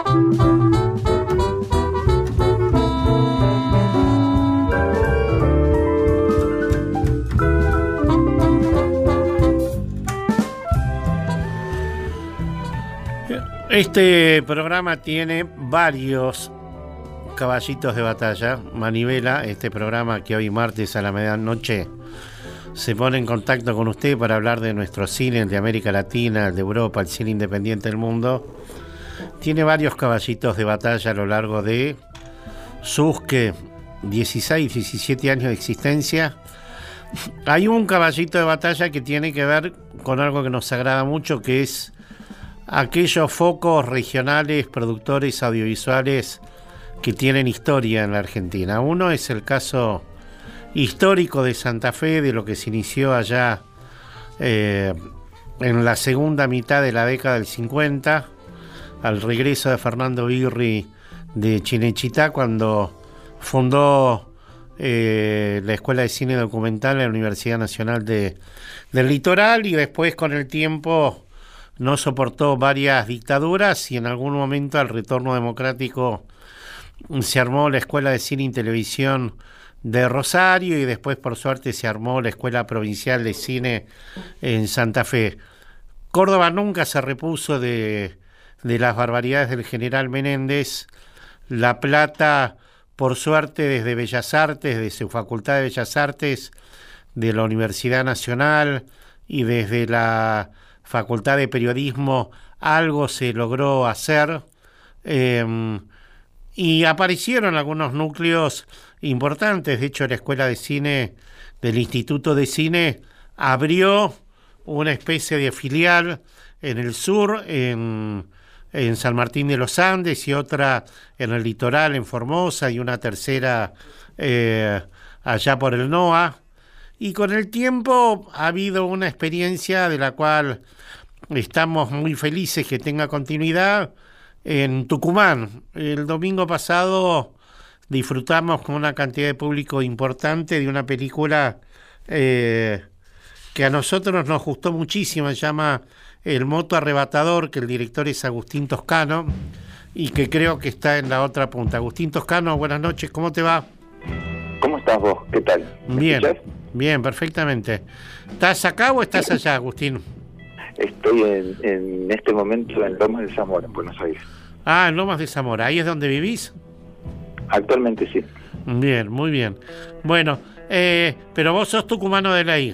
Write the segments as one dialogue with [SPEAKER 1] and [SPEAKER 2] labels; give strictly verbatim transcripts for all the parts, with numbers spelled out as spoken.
[SPEAKER 1] Este programa tiene varios caballitos de batalla. Manivela, este programa que hoy martes a la medianoche se pone en contacto con usted para hablar de nuestro cine, el de América Latina, el de Europa, el cine independiente del mundo. Tiene varios caballitos de batalla a lo largo de sus que dieciséis, diecisiete años de existencia. Hay un caballito de batalla que tiene que ver con algo que nos agrada mucho, que es aquellos focos regionales, productores audiovisuales que tienen historia en la Argentina. Uno es el caso histórico de Santa Fe, de lo que se inició allá eh, en la segunda mitad de la década del cincuenta, al regreso de Fernando Birri de Chinechita, cuando fundó eh, la Escuela de Cine Documental en la Universidad Nacional de, del Litoral, y después con el tiempo no soportó varias dictaduras y en algún momento al retorno democrático se armó la Escuela de Cine y Televisión de Rosario, y después por suerte se armó la Escuela Provincial de Cine en Santa Fe. Córdoba nunca se repuso de, de las barbaridades del general Menéndez. La Plata, por suerte, desde Bellas Artes, desde su Facultad de Bellas Artes, de la Universidad Nacional y desde la Facultad de Periodismo, algo se logró hacer, eh, y aparecieron algunos núcleos importantes. De hecho, la Escuela de Cine del Instituto de Cine abrió una especie de filial en el sur, en, en San Martín de los Andes, y otra en el litoral, en Formosa, y una tercera eh, allá por el NOA. Y con el tiempo ha habido una experiencia de la cual estamos muy felices que tenga continuidad en Tucumán. El domingo pasado disfrutamos con una cantidad de público importante de una película eh, que a nosotros nos gustó muchísimo. Se llama El Moto Arrebatador, que el director es Agustín Toscano y que creo que está en la otra punta. Agustín Toscano, buenas noches, ¿cómo te va?
[SPEAKER 2] ¿Cómo estás vos? ¿Qué tal?
[SPEAKER 1] Bien, bien, perfectamente. ¿Estás acá o estás allá, Agustín?
[SPEAKER 2] Estoy en, en este momento en Lomas de Zamora, en Buenos Aires.
[SPEAKER 1] Ah, en Lomas de Zamora, ¿ahí es donde vivís?
[SPEAKER 2] Actualmente sí.
[SPEAKER 1] Bien, muy bien. Bueno, eh, pero vos sos tucumano de ley.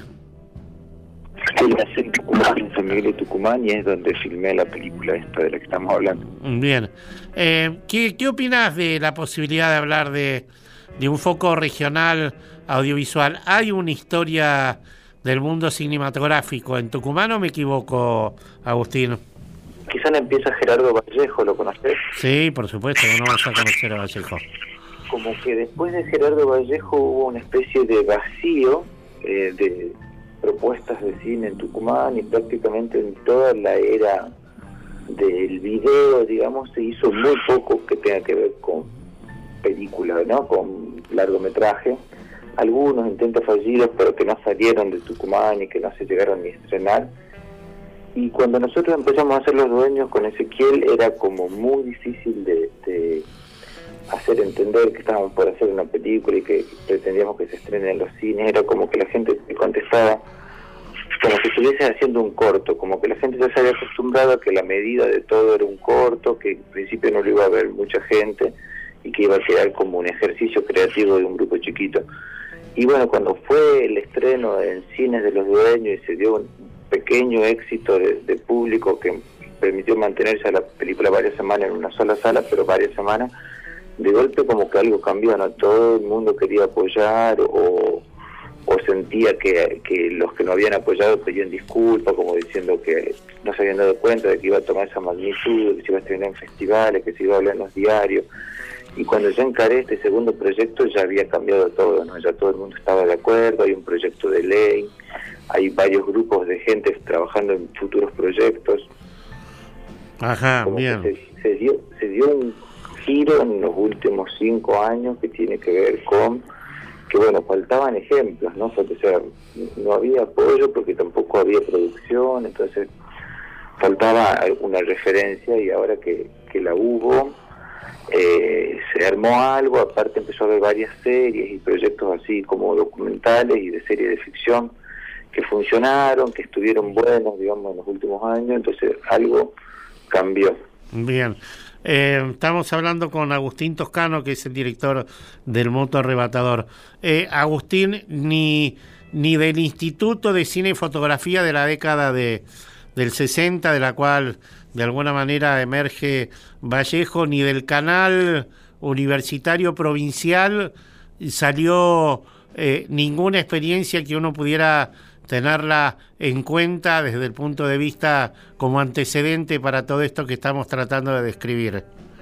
[SPEAKER 2] Sí, nací en Tucumán, en San Miguel de Tucumán, y es donde filmé la película esta de la que estamos hablando.
[SPEAKER 1] Bien. Eh, ¿qué, ¿Qué opinás de la posibilidad de hablar de, de un foco regional audiovisual? ¿Hay una historia del mundo cinematográfico en Tucumán o me equivoco, Agustín?
[SPEAKER 2] Quizá la empieza Gerardo Vallejo, ¿lo conocés?
[SPEAKER 1] Sí, por supuesto, no vamos a conocer a Vallejo.
[SPEAKER 2] Como que después de Gerardo Vallejo hubo una especie de vacío eh, de propuestas de cine en Tucumán, y prácticamente en toda la era del video, digamos, se hizo muy poco que tenga que ver con películas, ¿no? Con largometraje. Algunos intentos fallidos, pero que no salieron de Tucumán y que no se llegaron ni a estrenar. Y cuando nosotros empezamos a ser los dueños con Ezequiel, era como muy difícil de, de hacer entender que estábamos por hacer una película y que pretendíamos que se estrene en los cines. Era como que la gente contestaba como que estuviese haciendo un corto, como que la gente ya se había acostumbrado a que la medida de todo era un corto, que en principio no lo iba a ver mucha gente y que iba a quedar como un ejercicio creativo de un grupo chiquito. Y bueno, cuando fue el estreno en cines de los dueños y se dio un pequeño éxito de, de público que permitió mantenerse a la película varias semanas en una sola sala, pero varias semanas, de golpe como que algo cambió, ¿no? Todo el mundo quería apoyar, o, o sentía que, que los que no habían apoyado pedían disculpas, como diciendo que no se habían dado cuenta de que iba a tomar esa magnitud, que se iba a estrenar en festivales, que se iba a hablar en los diarios. Y cuando yo encaré este segundo proyecto ya había cambiado todo, ¿no? Ya todo el mundo estaba de acuerdo, hay un proyecto de ley, hay varios grupos de gente trabajando en futuros proyectos.
[SPEAKER 1] Ajá,
[SPEAKER 2] como
[SPEAKER 1] bien.
[SPEAKER 2] Se, se, dio, se dio un giro en los últimos cinco años que tiene que ver con que, bueno, faltaban ejemplos, ¿no? O sea, no había apoyo porque tampoco había producción, entonces faltaba alguna referencia, y ahora que, que la hubo, eh, se armó algo, aparte empezó a haber varias series y proyectos así como documentales y de series de ficción que funcionaron, que estuvieron buenos, digamos, en los últimos años, entonces algo cambió.
[SPEAKER 1] Bien. Eh, estamos hablando con Agustín Toscano, que es el director del Moto Arrebatador. Eh, Agustín, ni, ni del Instituto de Cine y Fotografía de la década de, del sesenta, de la cual de alguna manera emerge Vallejo, ni del canal universitario provincial salió eh, ninguna experiencia que uno pudiera tenerla en cuenta desde el punto de vista como antecedente para todo esto que estamos tratando de describir.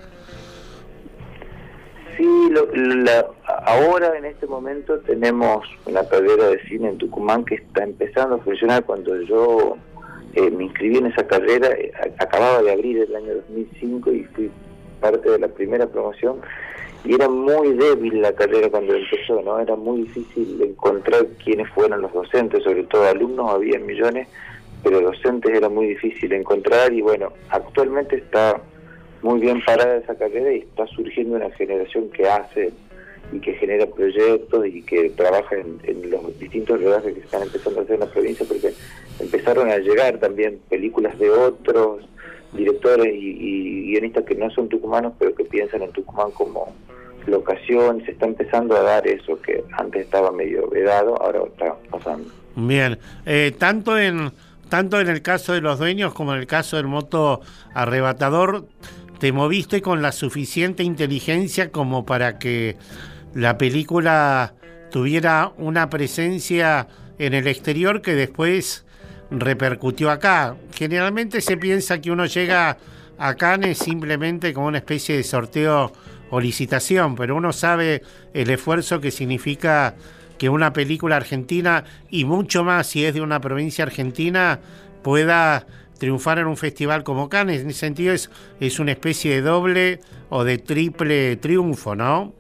[SPEAKER 2] Sí, lo, la, ahora en este momento tenemos una carrera de cine en Tucumán que está empezando a funcionar. Cuando yo eh, me inscribí en esa carrera, eh, acababa de abrir el año dos mil cinco y fui parte de la primera promoción, y era muy débil la carrera cuando empezó, ¿no? Era muy difícil encontrar quiénes fueran los docentes, sobre todo alumnos había millones, pero docentes era muy difícil encontrar, y bueno, actualmente está muy bien parada esa carrera y está surgiendo una generación que hace y que genera proyectos y que trabaja en, en los distintos rodajes que se están empezando a hacer en la provincia, porque empezaron a llegar también películas de otros directores y, y guionistas que no son tucumanos, pero que piensan en Tucumán como locación. Se está empezando a dar eso que antes estaba medio vedado, ahora está pasando.
[SPEAKER 1] Bien, eh, tanto en tanto en el caso de Los Dueños como en el caso del Moto Arrebatador, te moviste con la suficiente inteligencia como para que la película tuviera una presencia en el exterior que después repercutió acá. Generalmente se piensa que uno llega a Cannes simplemente como una especie de sorteo o licitación, pero uno sabe el esfuerzo que significa que una película argentina, y mucho más si es de una provincia argentina, pueda triunfar en un festival como Cannes. En ese sentido es, es una especie de doble o de triple triunfo, ¿no?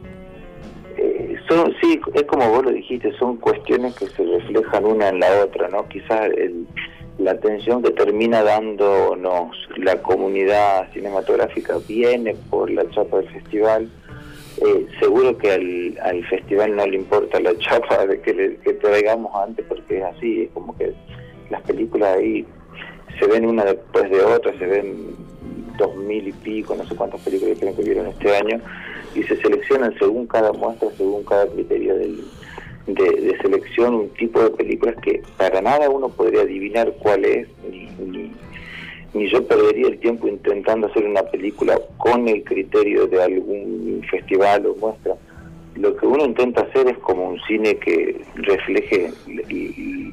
[SPEAKER 2] Eh, son, sí, es como vos lo dijiste, son cuestiones que se reflejan una en la otra, ¿no? Quizás el, la atención que termina dándonos la comunidad cinematográfica viene por la chapa del festival. Eh, seguro que al, al festival no le importa la chapa de que, le, que traigamos antes, porque es así, es como que las películas ahí se ven una después de otra, se ven dos mil y pico, no sé cuántas películas creo que vieron este año, y se seleccionan según cada muestra, según cada criterio del, de, de selección, un tipo de películas que para nada uno podría adivinar cuál es, ni, ni, ni yo perdería el tiempo intentando hacer una película con el criterio de algún festival o muestra. Lo que uno intenta hacer es como un cine que refleje el, el,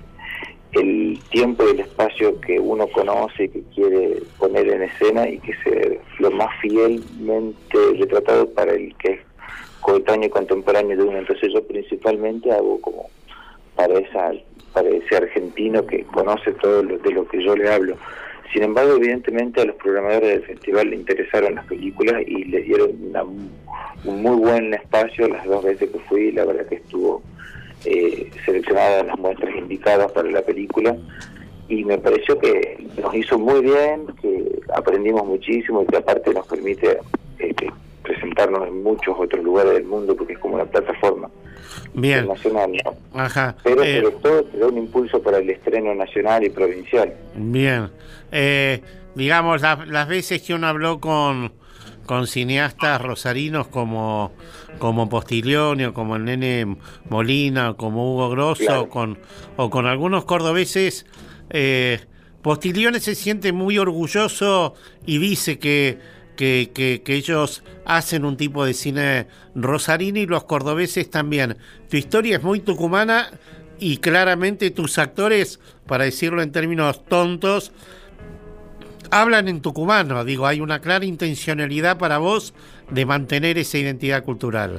[SPEAKER 2] el tiempo y el espacio que uno conoce y que quiere poner en escena, y que sea lo más fielmente retratado para el que es coetáneo y contemporáneo de uno. Entonces yo principalmente hago como para esa para ese argentino que conoce todo lo, de lo que yo le hablo. Sin embargo, evidentemente a los programadores del festival le interesaron las películas y le dieron una, un muy buen espacio las dos veces que fui. La verdad que estuvo eh, seleccionada en las muestras indicadas para la película, y me pareció que nos hizo muy bien, que aprendimos muchísimo y que aparte nos permite eh, presentarnos en muchos otros lugares del mundo, porque es como una plataforma
[SPEAKER 1] bien
[SPEAKER 2] nacional, ¿no?
[SPEAKER 1] Ajá.
[SPEAKER 2] Pero
[SPEAKER 1] eh,
[SPEAKER 2] sobre todo te da un impulso para el estreno nacional y provincial.
[SPEAKER 1] Bien, eh, digamos, la, las veces que uno habló con con cineastas rosarinos como como Postiglione, o como el Nene Molina, o como Hugo Grosso, claro, o con o con algunos cordobeses, eh, Postiglione se siente muy orgulloso y dice que Que, que, que ellos hacen un tipo de cine rosarino, y los cordobeses también. Tu historia es muy tucumana y claramente tus actores, para decirlo en términos tontos, hablan en tucumano. Digo, hay una clara intencionalidad para vos de mantener esa identidad cultural.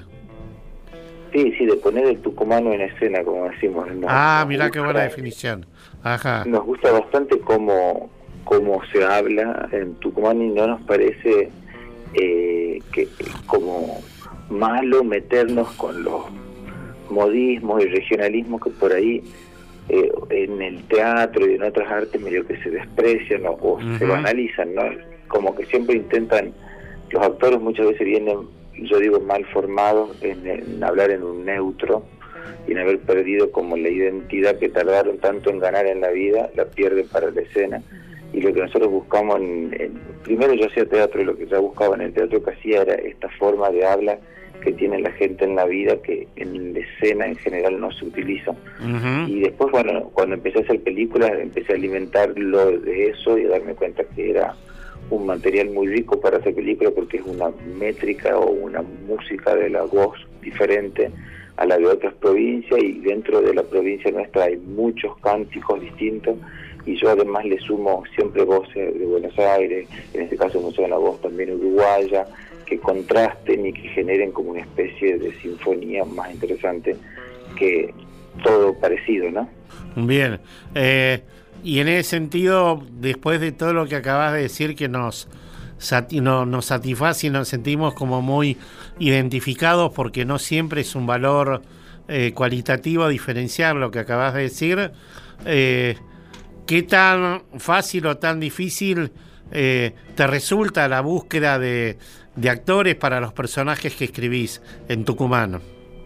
[SPEAKER 2] Sí, sí, de poner el tucumano en escena, como decimos. Nos,
[SPEAKER 1] ah, mirá qué buena definición. Ajá.
[SPEAKER 2] Nos gusta bastante cómo... cómo se habla en Tucumán, y no nos parece eh, que como malo meternos con los modismos y regionalismos que por ahí eh, en el teatro y en otras artes medio que se desprecian o, o uh-huh. se banalizan, ¿no? como que siempre intentan, los actores muchas veces vienen, yo digo, mal formados en, en hablar en un neutro y en haber perdido como la identidad que tardaron tanto en ganar en la vida, la pierden para la escena. Y lo que nosotros buscamos, en, en, primero yo hacía teatro y lo que ya buscaba en el teatro que hacía era esta forma de habla que tiene la gente en la vida, que en la escena en general no se utiliza. Uh-huh. Y después, bueno, cuando empecé a hacer películas, empecé a alimentarlo de eso y a darme cuenta que era un material muy rico para hacer películas, porque es una métrica o una música de la voz diferente a la de otras provincias, y dentro de la provincia nuestra hay muchos cánticos distintos, y yo además le sumo siempre voces de Buenos Aires, en este caso me suena la voz también uruguaya, que contrasten y que generen como una especie de sinfonía más interesante que todo parecido, ¿no?
[SPEAKER 1] Bien, eh, y en ese sentido, después de todo lo que acabas de decir, que nos, sati- no, nos satisface y nos sentimos como muy identificados, porque no siempre es un valor eh, cualitativo diferenciar lo que acabas de decir, eh, ¿qué tan fácil o tan difícil eh, te resulta la búsqueda de, de actores para los personajes que escribís en Tucumán?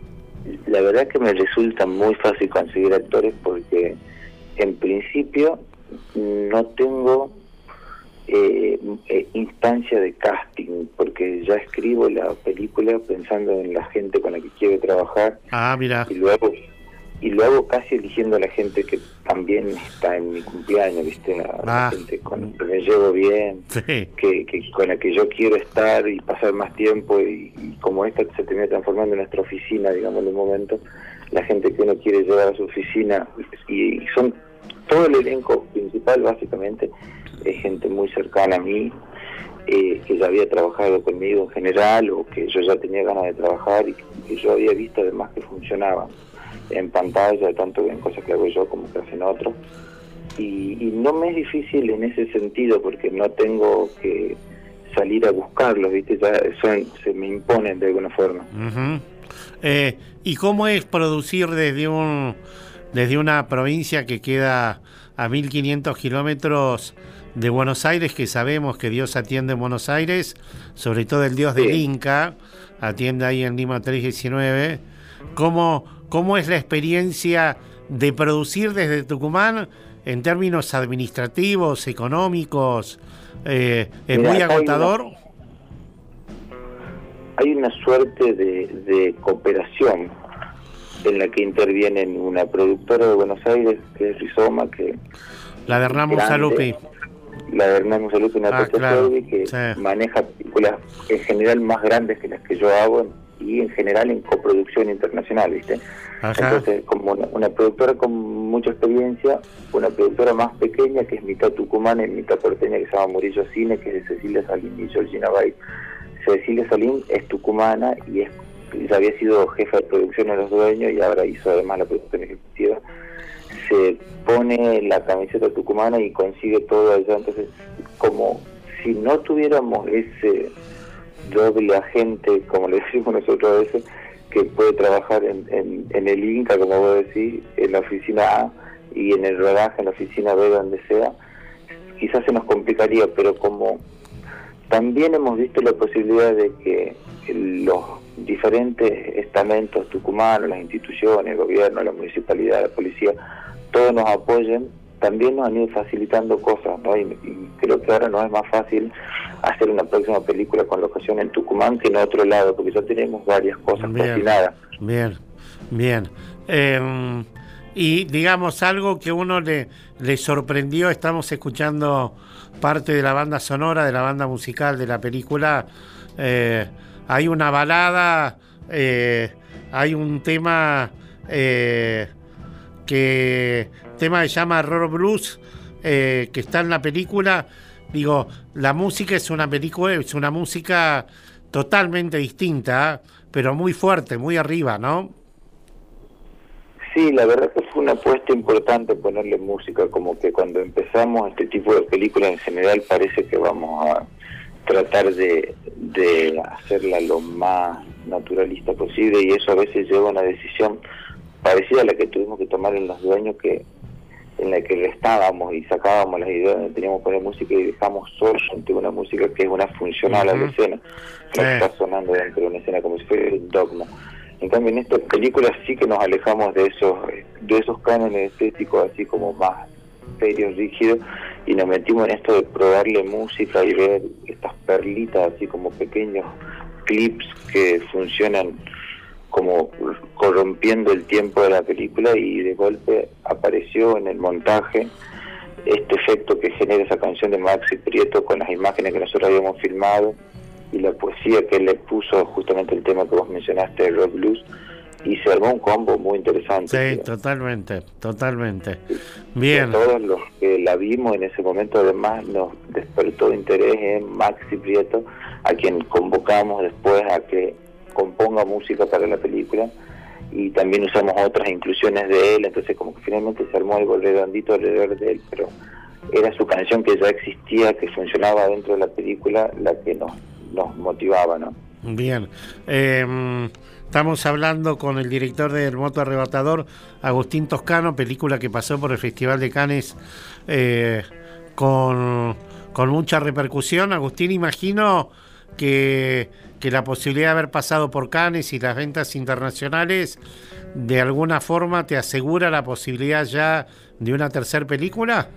[SPEAKER 2] La verdad que me resulta muy fácil conseguir actores, porque en principio no tengo eh, eh, instancia de casting, porque ya escribo la película pensando en la gente con la que quiero trabajar.
[SPEAKER 1] Ah, mira.
[SPEAKER 2] Y luego y lo hago casi eligiendo a la gente que también está en mi cumpleaños, ¿viste? La, ah. la gente con la que me llevo bien,
[SPEAKER 1] sí.
[SPEAKER 2] que, que con la que yo quiero estar y pasar más tiempo, y, y como esta se termina transformando en nuestra oficina, digamos, en un momento, la gente que uno quiere llevar a su oficina, y, y son todo el elenco principal básicamente, es gente muy cercana a mí, eh, que ya había trabajado conmigo en general, o que yo ya tenía ganas de trabajar, y que, que yo había visto además que funcionaban en pantalla, tanto en cosas que hago yo como que hacen otros, y, y no me es difícil en ese sentido, porque no tengo que salir a buscarlos, ¿viste? Ya son, se me imponen de alguna forma.
[SPEAKER 1] Uh-huh. eh, ¿Y cómo es producir desde un desde una provincia que queda a mil quinientos kilómetros de Buenos Aires, que sabemos que Dios atiende en Buenos Aires, sobre todo el Dios del sí. Inca, atiende ahí en Lima trescientos diecinueve? ¿Cómo, ¿Cómo es la experiencia de producir desde Tucumán en términos administrativos, económicos? Eh, ¿Es Mira, muy agotador?
[SPEAKER 2] Hay una, hay una suerte de, de cooperación en la que intervienen una productora de Buenos Aires, que es Rizoma, que
[SPEAKER 1] la de Hernán Musalupi.
[SPEAKER 2] La de Hernán Musalupi, una
[SPEAKER 1] ah, claro.
[SPEAKER 2] que
[SPEAKER 1] sí.
[SPEAKER 2] maneja películas en general más grandes que las que yo hago, y en general en coproducción internacional, ¿viste?
[SPEAKER 1] Ajá.
[SPEAKER 2] Entonces, como una, una productora con mucha experiencia, una productora más pequeña, que es mitad tucumana y mitad porteña, que se llama Murillo Cine, que es de Cecilia Salín y Georgina Bay. Cecilia Salín es tucumana y es, ya había sido jefa de producción de los dueños, y ahora hizo además la producción ejecutiva. Se pone la camiseta tucumana y consigue todo allá. Entonces, como si no tuviéramos ese doble agente, como le decimos nosotros a veces, que puede trabajar en, en, en el Inca, como vos decís, en la oficina A, y en el rodaje en la oficina B, donde sea, quizás se nos complicaría, pero como también hemos visto la posibilidad de que los diferentes estamentos tucumanos, las instituciones, el gobierno, la municipalidad, la policía, todos nos apoyen, también nos han ido facilitando cosas, ¿no? Y, y creo que ahora nos es más fácil hacer una próxima película con locación en Tucumán que en otro lado, porque ya tenemos varias cosas
[SPEAKER 1] bien,
[SPEAKER 2] cocinadas.
[SPEAKER 1] Bien, bien. Eh, y digamos algo que uno le, le sorprendió, estamos escuchando parte de la banda sonora, de la banda musical de la película. Eh, hay una balada, eh, hay un tema eh, que tema que se llama Rock Blues, eh, que está en la película. Digo, la música es una película, es una música totalmente distinta, pero muy fuerte, muy arriba, ¿no?
[SPEAKER 2] Sí, la verdad que fue una apuesta importante ponerle música, como que cuando empezamos este tipo de películas en general parece que vamos a tratar de, de hacerla lo más naturalista posible, y eso a veces lleva a una decisión parecida a la que tuvimos que tomar en Los Dueños, que en la que restábamos y sacábamos las ideas donde teníamos que poner música y dejamos solamente una música que es una funcional uh-huh. a la escena, no sí. está sonando dentro de una escena como si fuera un dogma. En cambio, en esta película sí que nos alejamos de esos de esos cánones estéticos así como más serios, rígidos, y nos metimos en esto de probarle música y ver estas perlitas así como pequeños clips que funcionan como corrompiendo el tiempo de la película, y de golpe apareció en el montaje este efecto que genera esa canción de Maxi Prieto con las imágenes que nosotros habíamos filmado y la poesía que él le puso justamente el tema que vos mencionaste, el rock blues, y se armó un combo muy interesante.
[SPEAKER 1] Sí,
[SPEAKER 2] ¿sí?
[SPEAKER 1] totalmente, totalmente.
[SPEAKER 2] Sí.
[SPEAKER 1] Bien.
[SPEAKER 2] Y a todos los que la vimos en ese momento además nos despertó interés en Maxi Prieto, a quien convocamos después a que componga música para la película, y también usamos otras inclusiones de él, entonces como que finalmente se armó algo redondito alrededor de él, pero era su canción que ya existía, que funcionaba dentro de la película, la que nos, nos motivaba, ¿no?
[SPEAKER 1] Bien, eh, estamos hablando con el director de El Moto Arrebatador, Agustín Toscano, película que pasó por el Festival de Cannes eh, con, con mucha repercusión. Agustín, imagino que, que la posibilidad de haber pasado por Cannes y las ventas internacionales de alguna forma te asegura la posibilidad ya de una tercera película.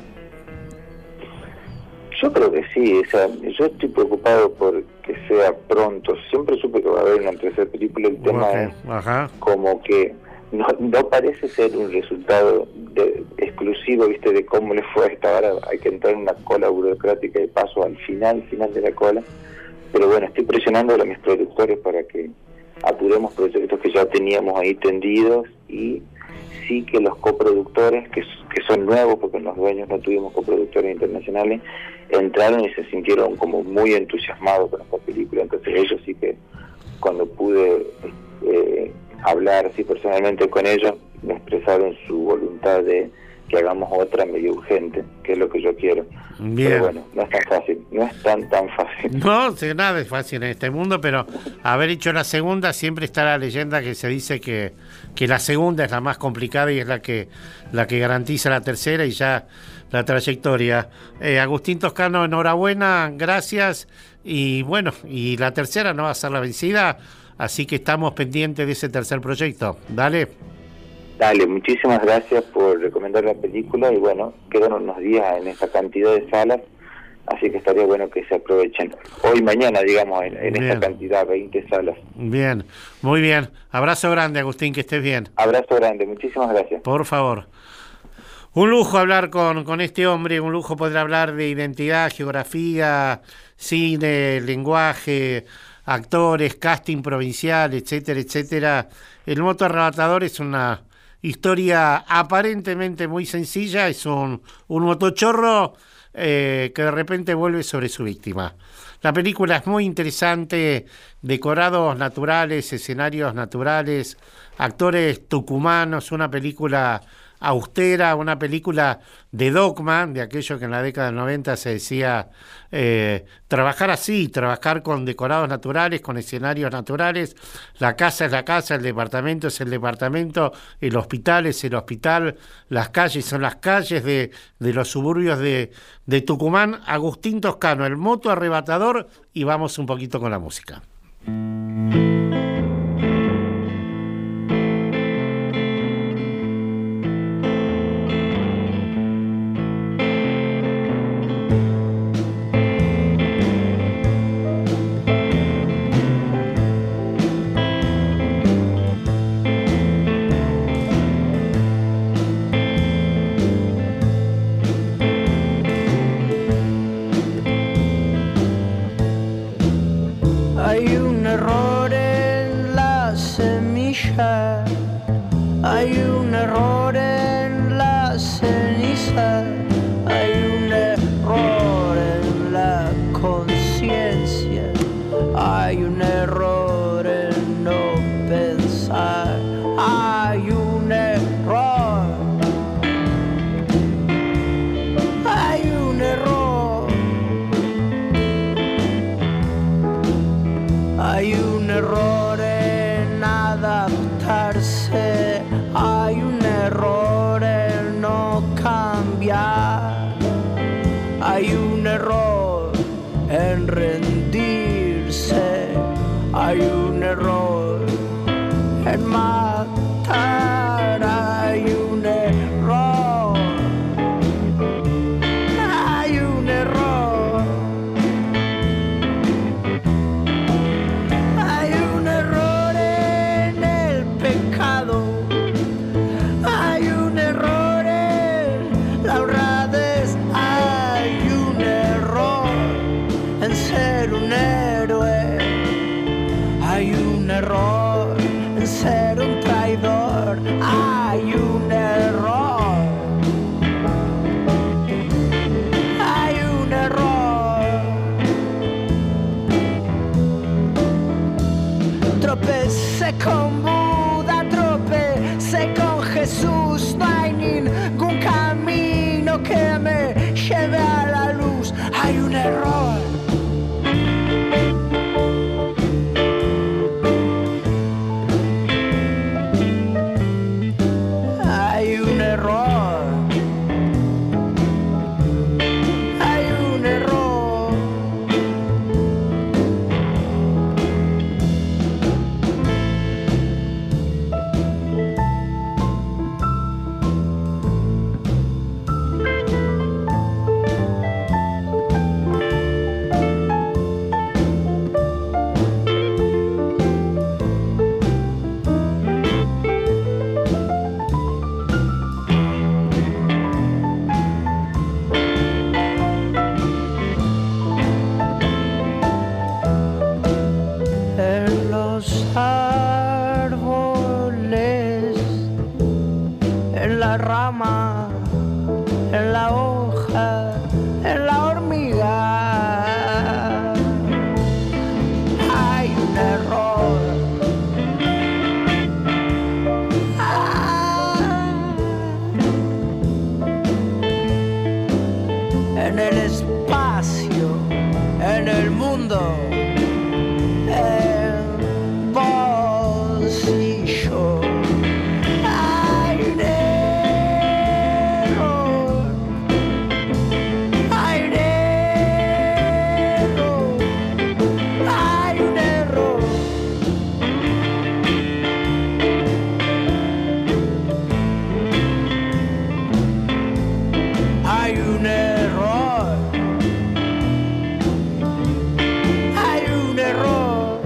[SPEAKER 2] Yo creo que sí, o sea, yo estoy preocupado por que sea pronto. Siempre supe que va a haber una tercera película. El tema okay. es Ajá. como que no, no parece ser un resultado de, exclusivo, viste, de cómo le fue hasta ahora. Hay que entrar en una cola burocrática de paso al final, final de la cola. Pero bueno, estoy presionando a mis productores para que apuremos proyectos que ya teníamos ahí tendidos, y sí que los coproductores, que, que son nuevos, porque los dueños no tuvimos coproductores internacionales, entraron y se sintieron como muy entusiasmados con esta película. Entonces ellos sí que, cuando pude eh, hablar así personalmente con ellos, me expresaron su voluntad de que hagamos otra medio urgente, que es lo que yo quiero.
[SPEAKER 1] Bien.
[SPEAKER 2] Pero bueno, no es tan fácil, no es tan tan fácil.
[SPEAKER 1] No, nada es fácil en este mundo, pero haber hecho la segunda, siempre está la leyenda que se dice que, que la segunda es la más complicada y es la que la que garantiza la tercera y ya la trayectoria. Eh, Agustín Toscano, enhorabuena, gracias, y bueno, y la tercera no va a ser la vencida, así que estamos pendientes de ese tercer proyecto. Dale.
[SPEAKER 2] Dale, muchísimas gracias por recomendar la película, y bueno, quedan unos días en esta cantidad de salas, así que estaría bueno que se aprovechen. Hoy, mañana, digamos, en, en esta cantidad, veinte salas.
[SPEAKER 1] Bien, muy bien. Abrazo grande, Agustín, que estés bien.
[SPEAKER 2] Abrazo grande, muchísimas gracias.
[SPEAKER 1] Por favor. Un lujo hablar con, con este hombre, un lujo poder hablar de identidad, geografía, cine, lenguaje, actores, casting provincial, etcétera, etcétera. El Moto Arrebatador es una historia aparentemente muy sencilla, es un, un motochorro eh, que de repente vuelve sobre su víctima. La película es muy interesante, decorados naturales, escenarios naturales, actores tucumanos, una película austera, una película de dogma, de aquello que en la década del noventa se decía eh, trabajar así, trabajar con decorados naturales, con escenarios naturales. La casa es la casa, el departamento es el departamento, el hospital es el hospital, las calles son las calles de, de los suburbios de, de Tucumán. Agustín Toscano, El Moto Arrebatador, y vamos un poquito con la música.
[SPEAKER 3] Hay esperar. Hay un error en rendirse, hay un error en matar, hay un error, hay un error, hay un error en el pecado, hay un error en la honradez, hay un error en ser un héroe, hay un error en ser un traidor, hay un error, hay un error. Tropecé con Buda, tropecé con Jesús, no hay ningún camino que me lleve a la luz, hay un error. Hay un error, hay un error. En los árboles, en la rama, en la hoja, en la hormiga, hay un error. Ah. En el espacio, en el mundo, el bolsillo, hay un error, hay un error, hay un error. Hay un error, hay un error.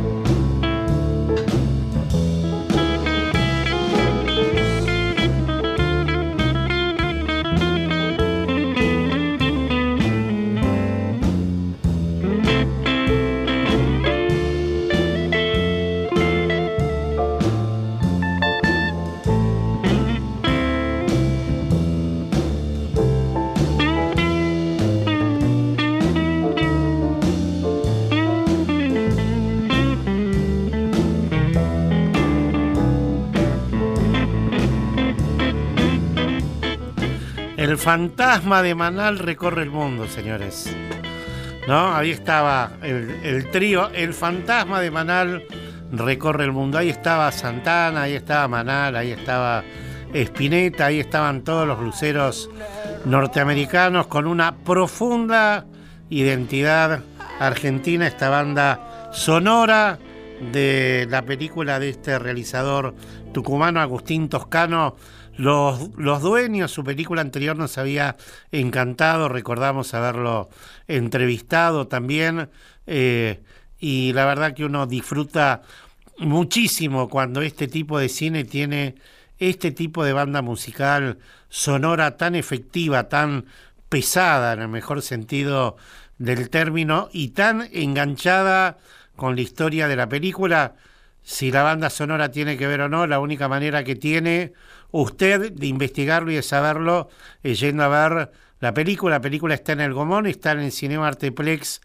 [SPEAKER 1] El fantasma de Manal recorre el mundo, señores. ¿No? Ahí estaba el, el trío, el fantasma de Manal recorre el mundo. Ahí estaba Santana, ahí estaba Manal, ahí estaba Spinetta, ahí estaban todos los bluseros norteamericanos con una profunda identidad argentina. Esta banda sonora de la película de este realizador tucumano, Agustín Toscano. Los, los dueños, su película anterior nos había encantado, recordamos haberlo entrevistado también, eh, y la verdad que uno disfruta muchísimo cuando este tipo de cine tiene este tipo de banda musical sonora tan efectiva, tan pesada en el mejor sentido del término y tan enganchada con la historia de la película. Si la banda sonora tiene que ver o no, la única manera que tiene usted de investigarlo y de saberlo es yendo a ver la película. La película está en el Gomón, está en el Cinema Arteplex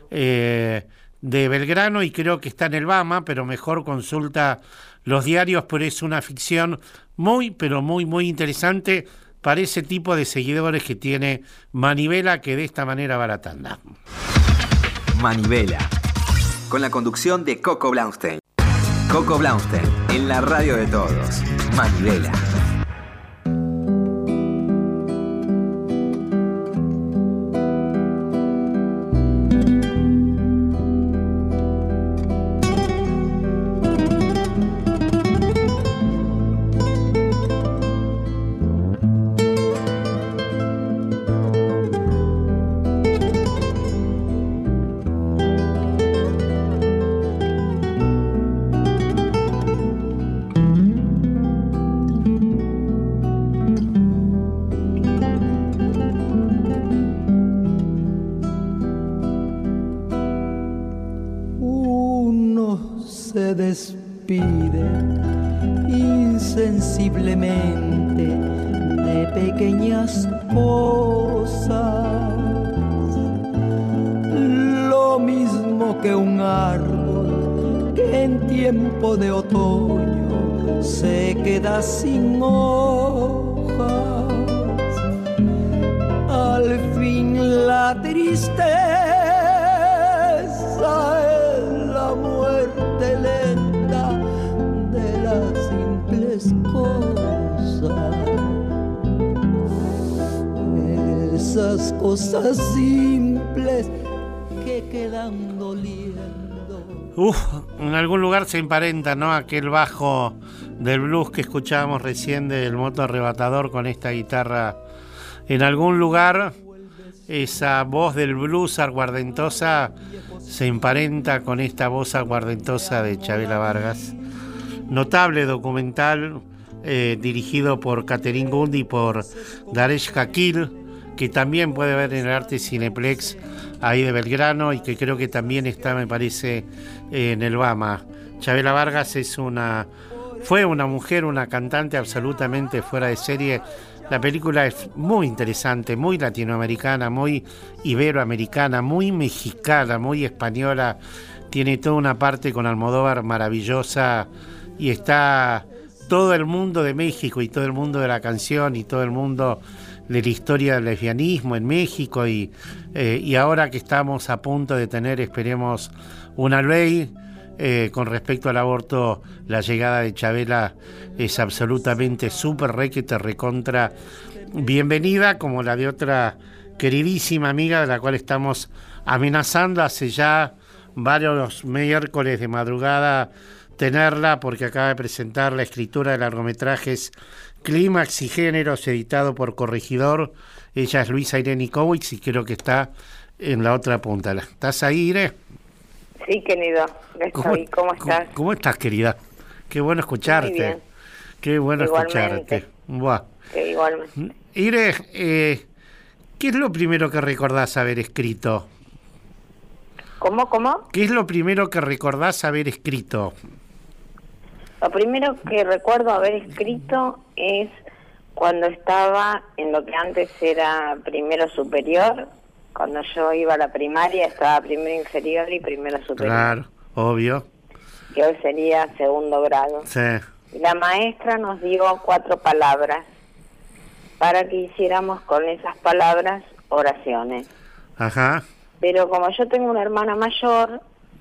[SPEAKER 1] eh, de Belgrano y creo que está en el Bama, pero mejor consulta los diarios, pero es una ficción muy, pero muy, muy interesante para ese tipo de seguidores que tiene Manivela, que de esta manera va a la tanda.
[SPEAKER 4] Manivela, con la conducción de Coco Blaustein. Coco Blaustein, en la radio de todos. Manivela.
[SPEAKER 5] se despide insensiblemente de pequeñas cosas, lo mismo que un árbol que en tiempo de otoño se queda sin hojas. Al fin la tristeza es la muerte lenta de las simples cosas, esas cosas simples que quedan doliendo.
[SPEAKER 1] Uf, en algún lugar se emparenta, ¿no? Aquel bajo del blues que escuchábamos recién del Moto Arrebatador con esta guitarra. En algún lugar esa voz del blues aguardentosa se emparenta con esta voz aguardentosa de Chavela Vargas. Notable documental eh, dirigido por Catherine Gundy y por Daresh Hakil, que también puede ver en el Arte Cineplex ahí de Belgrano y que creo que también está, me parece, eh, en el Bama. Chavela Vargas es una, fue una mujer, una cantante absolutamente fuera de serie. La película es muy interesante, muy latinoamericana, muy iberoamericana, muy mexicana, muy española. Tiene toda una parte con Almodóvar maravillosa y está todo el mundo de México y todo el mundo de la canción y todo el mundo de la historia del lesbianismo en México y, eh, y ahora que estamos a punto de tener, esperemos, una ley eh, con respecto al aborto, la llegada de Chavela es absolutamente súper requete recontra bienvenida, como la de otra queridísima amiga de la cual estamos amenazando hace ya varios miércoles de madrugada tenerla, porque acaba de presentar la escritura de largometrajes Clímax y Géneros, editado por Corregidor. Ella es Luisa Irene Kowicz y creo que está en la otra punta. ¿Estás ahí, Irene?
[SPEAKER 6] Sí, querido. Estoy. ¿Cómo, ¿Cómo estás?
[SPEAKER 1] ¿Cómo, ¿Cómo estás, querida? Qué bueno escucharte. Muy bien. Qué bueno igualmente. Escucharte. Buah.
[SPEAKER 6] Sí, igualmente.
[SPEAKER 1] Irene, eh, ¿qué es lo primero que recordás haber escrito?
[SPEAKER 6] ¿Cómo, cómo?
[SPEAKER 1] ¿Qué es lo primero que recordás haber escrito?
[SPEAKER 6] Lo primero que recuerdo haber escrito es cuando estaba en lo que antes era primero superior. Cuando yo iba a la primaria estaba primero inferior y primero superior.
[SPEAKER 1] Claro, obvio.
[SPEAKER 6] Que hoy sería segundo grado.
[SPEAKER 1] Sí.
[SPEAKER 6] Y la maestra nos dio cuatro palabras para que hiciéramos con esas palabras oraciones.
[SPEAKER 1] Ajá.
[SPEAKER 6] Pero como yo tengo una hermana mayor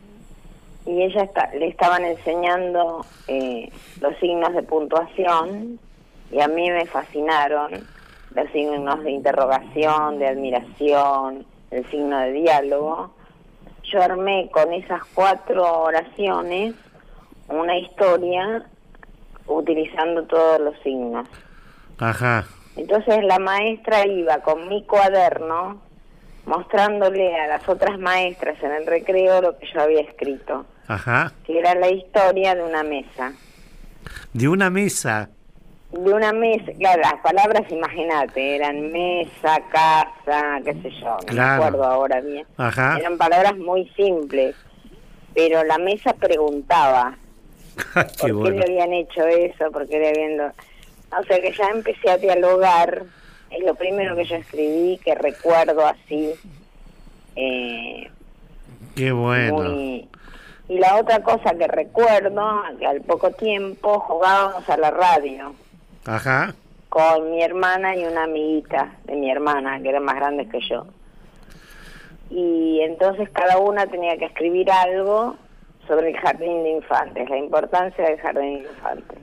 [SPEAKER 6] y ella está, le estaban enseñando eh, los signos de puntuación y a mí me fascinaron los signos de interrogación, de admiración, el signo de diálogo. Yo armé con esas cuatro oraciones una historia utilizando todos los signos.
[SPEAKER 1] Ajá.
[SPEAKER 6] Entonces la maestra iba con mi cuaderno mostrándole a las otras maestras en el recreo lo que yo había escrito.
[SPEAKER 1] Ajá.
[SPEAKER 6] Que era la historia de una mesa.
[SPEAKER 1] ¿De una mesa?
[SPEAKER 6] De una mesa, claro, las palabras, imagínate, eran mesa, casa, qué sé yo, no
[SPEAKER 1] claro.
[SPEAKER 6] me acuerdo ahora bien.
[SPEAKER 1] Ajá.
[SPEAKER 6] Eran palabras muy simples, pero la mesa preguntaba
[SPEAKER 1] qué
[SPEAKER 6] por
[SPEAKER 1] bueno.
[SPEAKER 6] qué le habían hecho eso, por qué le habían... O sea que ya empecé a dialogar, es lo primero que yo escribí, que recuerdo así. Eh,
[SPEAKER 1] qué bueno.
[SPEAKER 6] Muy... Y la otra cosa que recuerdo, que al poco tiempo jugábamos a la radio.
[SPEAKER 1] Ajá.
[SPEAKER 6] Con mi hermana y una amiguita de mi hermana, que eran más grandes que yo. Y entonces cada una tenía que escribir algo sobre el jardín de infantes, la importancia del jardín de infantes.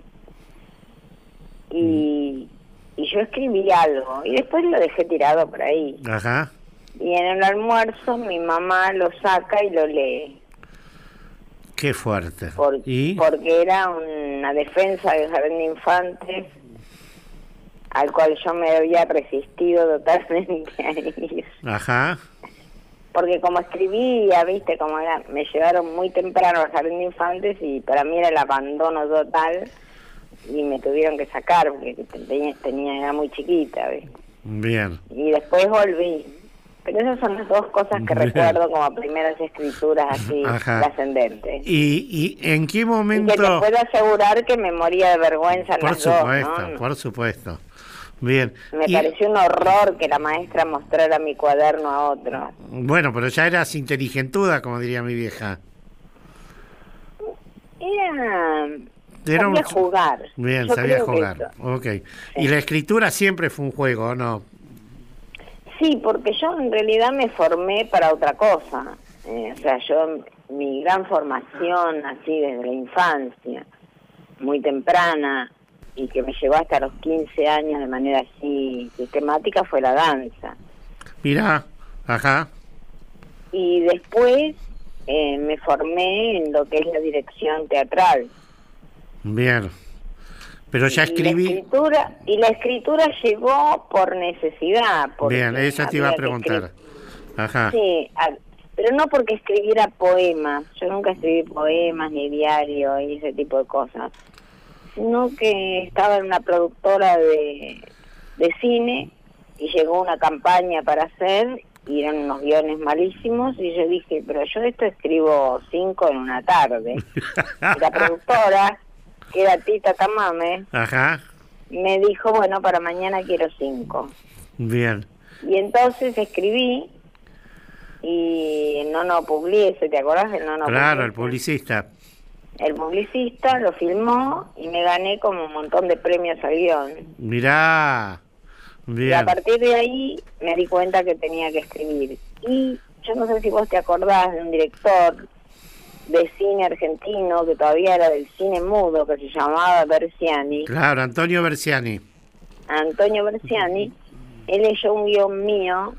[SPEAKER 6] Y, y yo escribí algo, y después lo dejé tirado por ahí.
[SPEAKER 1] Ajá.
[SPEAKER 6] Y en el almuerzo mi mamá lo saca y lo lee.
[SPEAKER 1] Qué fuerte.
[SPEAKER 6] Por,
[SPEAKER 1] ¿Y?
[SPEAKER 6] Porque era una defensa del jardín de infantes al cual yo me había resistido totalmente a ir.
[SPEAKER 1] Ajá.
[SPEAKER 6] Porque como escribía, viste, como era, me llevaron muy temprano al jardín de infantes y para mí era el abandono total y me tuvieron que sacar porque tenía, tenía era muy chiquita, ¿viste?
[SPEAKER 1] Bien.
[SPEAKER 6] Y después volví, Pero esas son las dos cosas que
[SPEAKER 1] Bien.
[SPEAKER 6] recuerdo como primeras escrituras así
[SPEAKER 1] Ajá.
[SPEAKER 6] trascendentes.
[SPEAKER 1] ¿Y, ¿Y en qué
[SPEAKER 6] Y
[SPEAKER 1] momento?
[SPEAKER 6] que te puedo asegurar que me moría de vergüenza en
[SPEAKER 1] Por
[SPEAKER 6] las dos,
[SPEAKER 1] supuesto,
[SPEAKER 6] ¿no?
[SPEAKER 1] por supuesto. Bien.
[SPEAKER 6] Me
[SPEAKER 1] Y-
[SPEAKER 6] pareció un horror que la maestra mostrara mi cuaderno a otro.
[SPEAKER 1] Bueno, pero ya eras inteligentuda, como diría mi vieja.
[SPEAKER 6] Era...
[SPEAKER 1] Era
[SPEAKER 6] sabía
[SPEAKER 1] un-
[SPEAKER 6] jugar.
[SPEAKER 1] Bien,
[SPEAKER 6] Yo
[SPEAKER 1] sabía
[SPEAKER 6] creo que
[SPEAKER 1] jugar.
[SPEAKER 6] eso.
[SPEAKER 1] Ok. Y la escritura siempre fue un juego, ¿no?
[SPEAKER 6] Sí, porque yo en realidad me formé para otra cosa. Eh, o sea, yo, mi gran formación así desde la infancia, muy temprana, y que me llevó hasta los quince años de manera así sistemática, fue la danza.
[SPEAKER 1] Mirá, ajá.
[SPEAKER 6] Y después eh, me formé en lo que es la dirección teatral.
[SPEAKER 1] Bien. Pero ya
[SPEAKER 6] Y la
[SPEAKER 1] escribí.
[SPEAKER 6] escritura, y la escritura llegó por necesidad. porque
[SPEAKER 1] Bien, eso te iba a
[SPEAKER 6] había que
[SPEAKER 1] preguntar.
[SPEAKER 6] escribir.
[SPEAKER 1] Ajá.
[SPEAKER 6] Sí, a- pero no porque escribiera poemas. Yo nunca escribí poemas, ni diario, y ese tipo de cosas. Sino que estaba en una productora de, de cine y llegó una campaña para hacer y eran unos guiones malísimos y yo dije, pero yo esto escribo cinco en una tarde. Y la productora, que era Tita Tamame,
[SPEAKER 1] Ajá.
[SPEAKER 6] me dijo, bueno, para mañana quiero cinco.
[SPEAKER 1] Bien.
[SPEAKER 6] Y entonces escribí y no no Pugliese, ¿te acordás del Nono
[SPEAKER 1] Claro, el
[SPEAKER 6] Pugliese?
[SPEAKER 1] publicista.
[SPEAKER 6] El publicista lo filmó y me gané como un montón de premios al guión.
[SPEAKER 1] Mirá.
[SPEAKER 6] Y a
[SPEAKER 1] Bien.
[SPEAKER 6] partir de ahí me di cuenta que tenía que escribir. Y yo no sé si vos te acordás de un director de cine argentino que todavía era del cine mudo, que se llamaba Berciani,
[SPEAKER 1] Claro, Antonio Berciani.
[SPEAKER 6] Antonio Berciani. Él leyó un guión mío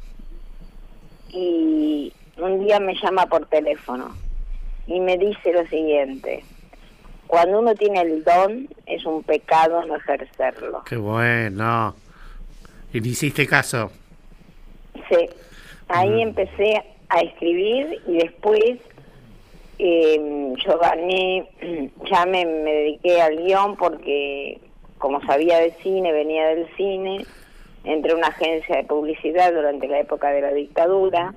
[SPEAKER 6] y un día me llama por teléfono y me dice lo siguiente: cuando uno tiene el don, es un pecado no ejercerlo.
[SPEAKER 1] Qué bueno. ¿Y le hiciste caso?
[SPEAKER 6] Sí, ahí
[SPEAKER 1] Mm.
[SPEAKER 6] empecé a escribir y después eh, yo gané, ya me, me dediqué al guión porque como sabía de cine, venía del cine, entré a una agencia de publicidad durante la época de la dictadura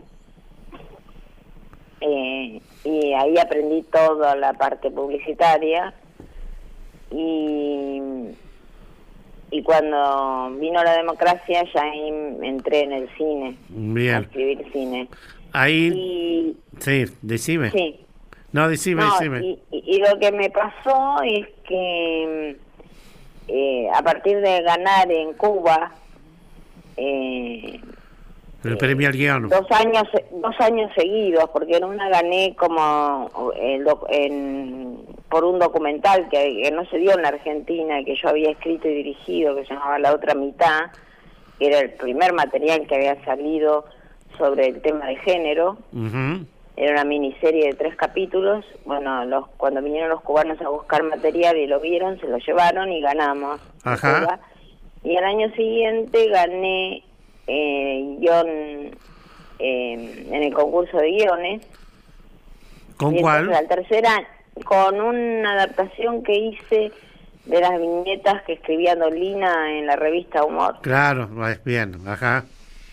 [SPEAKER 6] eh, y ahí aprendí toda la parte publicitaria y... Y cuando vino la democracia ya ahí entré en el cine, a
[SPEAKER 1] Bien.
[SPEAKER 6] escribir cine.
[SPEAKER 1] Ahí.
[SPEAKER 6] Y
[SPEAKER 1] Sí, decime.
[SPEAKER 6] sí,
[SPEAKER 1] No, decime,
[SPEAKER 6] no,
[SPEAKER 1] decime.
[SPEAKER 6] y, y- y lo que me pasó es que eh, a partir de ganar en Cuba eh,
[SPEAKER 1] El premio al guión.
[SPEAKER 6] dos años dos años seguidos, porque en una gané como el doc- en, por un documental que, que no se dio en la Argentina, que yo había escrito y dirigido, que se llamaba La Otra Mitad, que era el primer material que había salido sobre el tema de género.
[SPEAKER 1] Ujú.
[SPEAKER 6] Era una miniserie de tres capítulos. Bueno, los cuando vinieron los cubanos a buscar material y lo vieron, se lo llevaron y ganamos. en
[SPEAKER 1] Ajá.
[SPEAKER 6] Cuba. Y al año siguiente gané eh, guión eh, en el concurso de guiones.
[SPEAKER 1] ¿Con
[SPEAKER 6] Y
[SPEAKER 1] cuál?
[SPEAKER 6] entonces, al tercer año, con una adaptación que hice de las viñetas que escribía Dolina en la revista Humor.
[SPEAKER 1] Claro, es bien, ajá.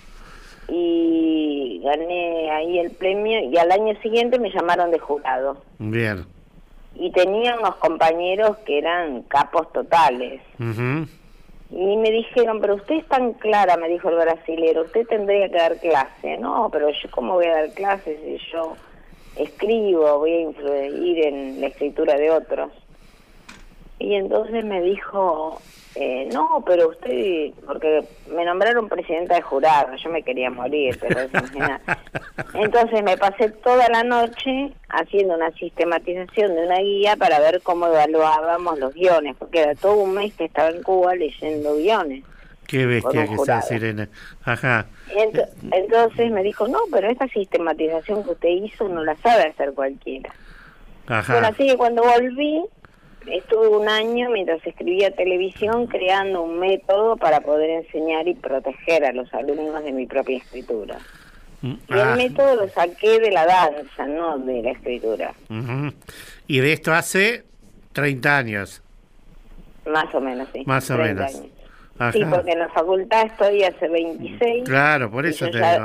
[SPEAKER 6] Y gané ahí el premio y al año siguiente me llamaron de jurado.
[SPEAKER 1] Bien.
[SPEAKER 6] Y tenía unos compañeros que eran capos totales.
[SPEAKER 1] Ujú.
[SPEAKER 6] Y me dijeron, pero usted es tan clara, me dijo el brasilero, usted tendría que dar clase. No, pero yo cómo voy a dar clases si yo escribo, voy a influir en la escritura de otros. Y entonces me dijo, eh, no, pero usted, porque me nombraron presidenta de jurado, yo me quería morir, pero imaginar. Entonces me pasé toda la noche haciendo una sistematización de una guía para ver cómo evaluábamos los guiones, porque era todo un mes que estaba en Cuba leyendo guiones.
[SPEAKER 1] Qué bestia
[SPEAKER 6] Con un
[SPEAKER 1] que
[SPEAKER 6] jurado.
[SPEAKER 1] esa Sirena. Ajá.
[SPEAKER 6] Ent- Entonces me dijo, no, pero esta sistematización que usted hizo no la sabe hacer cualquiera.
[SPEAKER 1] Ajá.
[SPEAKER 6] Bueno, así que cuando volví, estuve un año mientras escribía televisión creando un método para poder enseñar y proteger a los alumnos de mi propia escritura.
[SPEAKER 1] Mm,
[SPEAKER 6] Y
[SPEAKER 1] ah,
[SPEAKER 6] el método lo saqué de la danza, no de la escritura,
[SPEAKER 1] ujú. Y de esto hace treinta años,
[SPEAKER 6] más o menos, sí.
[SPEAKER 1] más o
[SPEAKER 6] treinta
[SPEAKER 1] menos.
[SPEAKER 6] años.
[SPEAKER 1] Ajá.
[SPEAKER 6] Sí, porque en la facultad estoy hace veintiséis.
[SPEAKER 1] Claro, por
[SPEAKER 6] y
[SPEAKER 1] eso
[SPEAKER 6] yo
[SPEAKER 1] te
[SPEAKER 6] ya,
[SPEAKER 1] digo.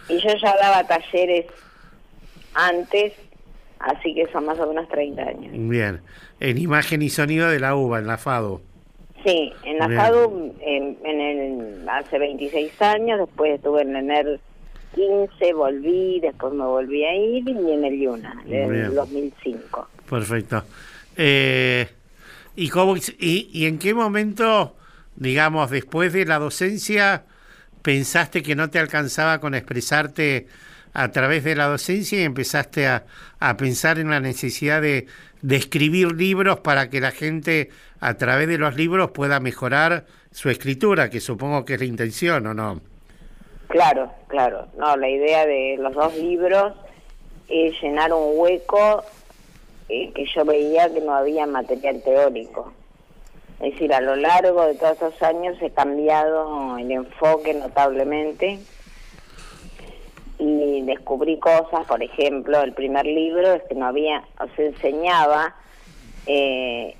[SPEAKER 6] Y yo ya daba talleres antes, así que son más o menos treinta años.
[SPEAKER 1] Bien. En imagen y sonido de la UBA, en la FADU.
[SPEAKER 6] Sí, en la
[SPEAKER 1] Bien.
[SPEAKER 6] FADU en, en el, hace veintiséis años, después estuve en ENER quince, volví, después me volví a ir, y en el IUNA, en
[SPEAKER 1] Bien.
[SPEAKER 6] el dos mil cinco.
[SPEAKER 1] Perfecto. Eh, ¿y, cómo, y, ¿Y en qué momento, digamos, después de la docencia, pensaste que no te alcanzaba con expresarte a través de la docencia y empezaste a, a pensar en la necesidad de, de escribir libros para que la gente a través de los libros pueda mejorar su escritura, que supongo que es la intención, ¿o no?
[SPEAKER 6] Claro, claro. No, la idea de los dos libros es llenar un hueco eh, que yo veía que no había material teórico. Es decir, a lo largo de todos estos años he cambiado el enfoque notablemente y descubrí cosas. Por ejemplo, el primer libro es que no había, o se enseñaba eh,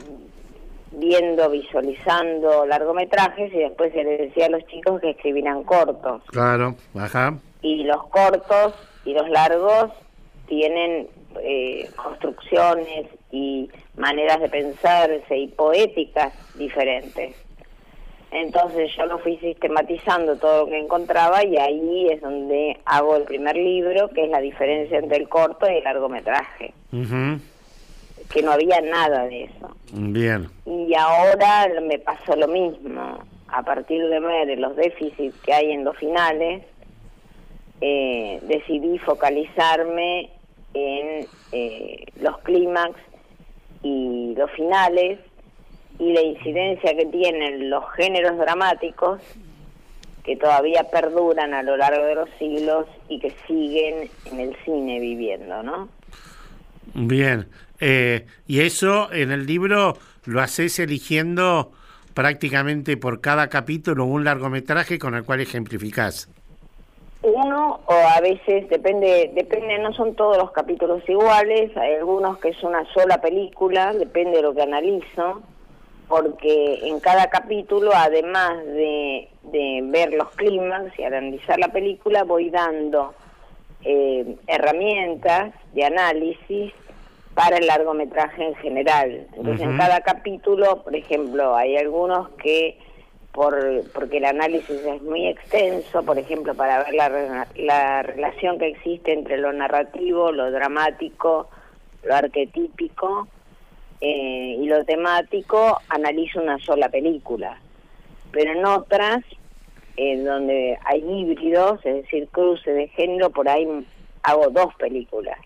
[SPEAKER 6] viendo, visualizando largometrajes, y después se les decía a los chicos que escribieran cortos.
[SPEAKER 1] Claro, ajá.
[SPEAKER 6] Y los cortos y los largos tienen eh, construcciones y maneras de pensarse y poéticas diferentes. Entonces yo lo fui sistematizando todo lo que encontraba, y ahí es donde hago el primer libro, que es la diferencia entre el corto y el largometraje.
[SPEAKER 1] Uh-huh.
[SPEAKER 6] Que no había nada de eso.
[SPEAKER 1] Bien.
[SPEAKER 6] Y ahora me pasó lo mismo. A partir de ver los déficits que hay en los finales, eh, decidí focalizarme en eh, los clímax y los finales, y la incidencia que tienen los géneros dramáticos, que todavía perduran a lo largo de los siglos y que siguen en el cine viviendo, ¿no?
[SPEAKER 1] Bien. Eh, y eso en el libro lo haces eligiendo prácticamente por cada capítulo un largometraje con el cual ejemplificás.
[SPEAKER 6] Uno, o a veces, depende, depende, no son todos los capítulos iguales, hay algunos que es una sola película, depende de lo que analizo, porque en cada capítulo, además de, de ver los clímax y analizar la película, voy dando eh, herramientas de análisis para el largometraje en general. Entonces, uh-huh. en cada capítulo, por ejemplo, hay algunos que, por porque el análisis es muy extenso, por ejemplo, para ver la, la relación que existe entre lo narrativo, lo dramático, lo arquetípico eh, y lo temático, analizo una sola película. Pero en otras, eh, donde hay híbridos, es decir, cruce de género, por ahí hago dos películas.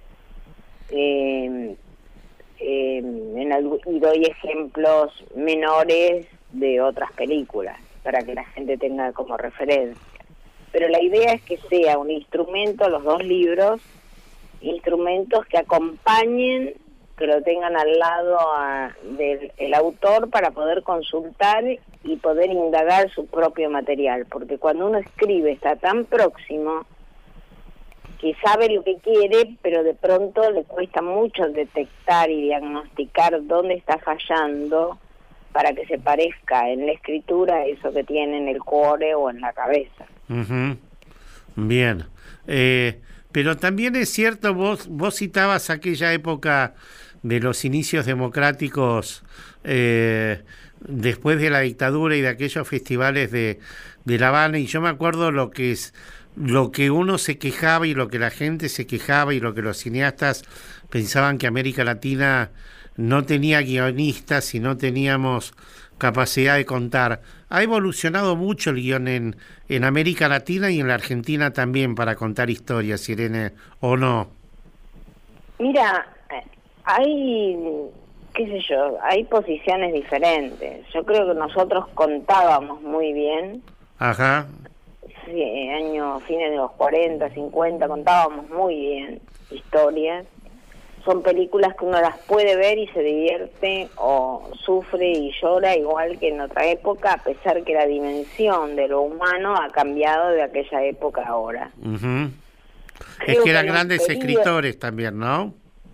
[SPEAKER 6] Eh, eh, en algo, y doy ejemplos menores de otras películas para que la gente tenga como referencia. Pero la idea es que sea un instrumento, los dos libros, instrumentos que acompañen, que lo tengan al lado a, del el autor para poder consultar y poder indagar su propio material, porque cuando uno escribe está tan próximo que sabe lo que quiere, pero de pronto le cuesta mucho detectar y diagnosticar dónde está fallando para que se parezca en la escritura a eso que tiene en el cuore o en la cabeza.
[SPEAKER 1] Uh-huh. Bien. Eh, pero también es cierto, vos, vos citabas aquella época de los inicios democráticos eh, después de la dictadura y de aquellos festivales de, de La Habana, y yo me acuerdo lo que es lo que uno se quejaba y lo que la gente se quejaba y lo que los cineastas pensaban, que América Latina no tenía guionistas y no teníamos capacidad de contar. Ha evolucionado mucho el guión en, en América Latina y en la Argentina también para contar historias, Irene, ¿o no?
[SPEAKER 6] Mira, hay, qué sé yo, hay posiciones diferentes. Yo creo que nosotros contábamos muy bien.
[SPEAKER 1] Ajá.
[SPEAKER 6] Sí, años, fines de los cuarenta, cincuenta, contábamos muy bien historias. Son películas que uno las puede ver y se divierte o sufre y llora igual que en otra época, a pesar que la dimensión de lo humano ha cambiado de aquella época a ahora.
[SPEAKER 1] Uh-huh. Es que eran grandes periodo... escritores también, ¿no?